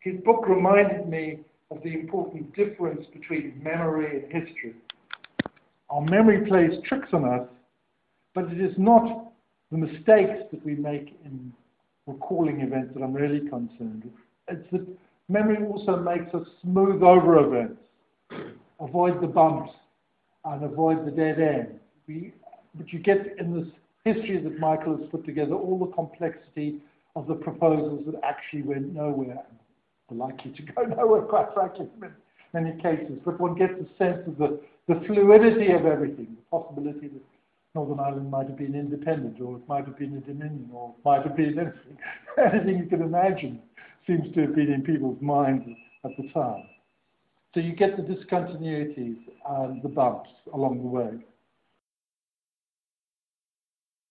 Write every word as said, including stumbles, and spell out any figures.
his book reminded me of the important difference between memory and history. Our memory plays tricks on us, but it is not the mistakes that we make in recalling events that I'm really concerned with. It's that memory also makes us smooth over events, avoid the bumps, and avoid the dead ends. We, but you get in this history that Michael has put together all the complexity of the proposals that actually went nowhere, and are likely to go nowhere, quite frankly, in many cases. But one gets a sense of the, the fluidity of everything, the possibility that Northern Ireland might have been independent, or it might have been a dominion, or it might have been anything. Anything you can imagine seems to have been in people's minds at the time. So you get the discontinuities and the bumps along the way.